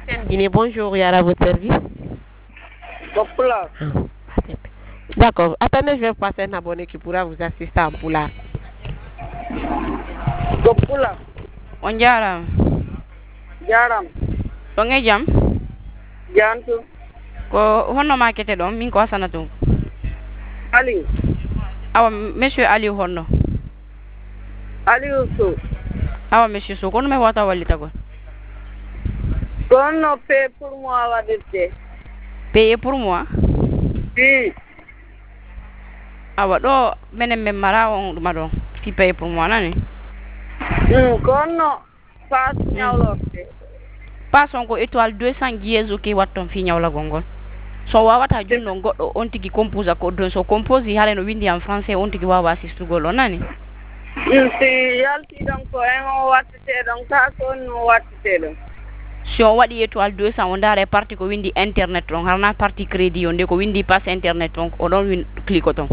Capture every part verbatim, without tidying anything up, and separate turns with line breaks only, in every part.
Pasen Guinée, bonjour, il y a votre service.
Popula.
Ah, d'accord, attendez, je vais passer un abonné qui pourra vous assister en poulard.
Popula.
On jaram.
Jaram.
Ɗon e jam
Jantu.
ko honno ma kete ɗon min ko Hasana Tum.
Ali.
Awa monsieur Aliou honno.
Aliou Sow.
Awa monsieur Sow kono me wata wallitagol.
Kono paye pour moi waɗirte.
Paye pour moi.
Si.
Awa ɗo menen men mara on ɗuma ɗon fi paye pour moi nani.
Mm, kono pass ñawlorte.
Pass on ko étoile deux cents guiézo ki watton fi ñawlagol ngol. So wawata junno goɗɗo on tigi compose ko don so compose haale no windi en français on tigi wawa assistugol on nani.
Mm, si yalti ɗon ko en o wattete ɗon ka ko no wattete ɗon.
Si on waɗi étoile deux cents on daara parti ko windi internet ɗon harna parti crédit on de ko windi pass internet on o ɗon win clique ton.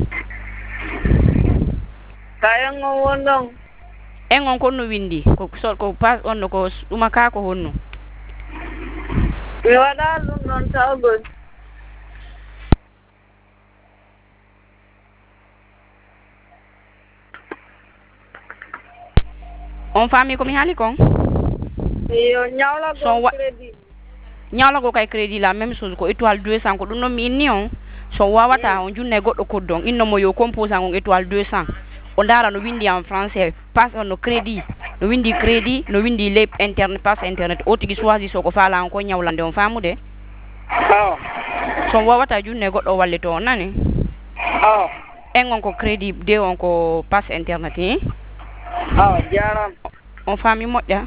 Ka en o won ɗon.
En on konno windi ko so ko pass on ko ɗuma ka ko honno.
Mi waɗa ɗum ɗon tawgol.
On faami ko mi haali kon.
Yo ñawlagol
So wa-
crédit.
ñawlago kay crédit la même chose ko étoile deux cents ko ɗum noon mi inni on so wawata on junne goɗɗo koddon innomo yo composant on étoile deux cents o ndaara no windi en français passe on no crédit no windi crédit no windi ley internet passe internet o tigi choisi so ko faala on ko ñawlande on faamude
Awa.
so wawata junne goɗɗo wallito on nani
Awa.
en on ko crédit de on ko passe internet hi
Awa jaram.
on faami moƴƴa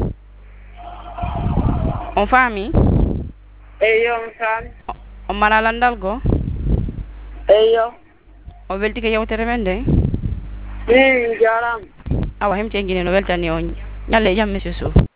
on faami
Eyo mi faami.
on mara landal go
Eyo.
o weltike yewtere men de
Mm, jaram.
awa hemte guine no weltani on ñalle e jam monsieur Sow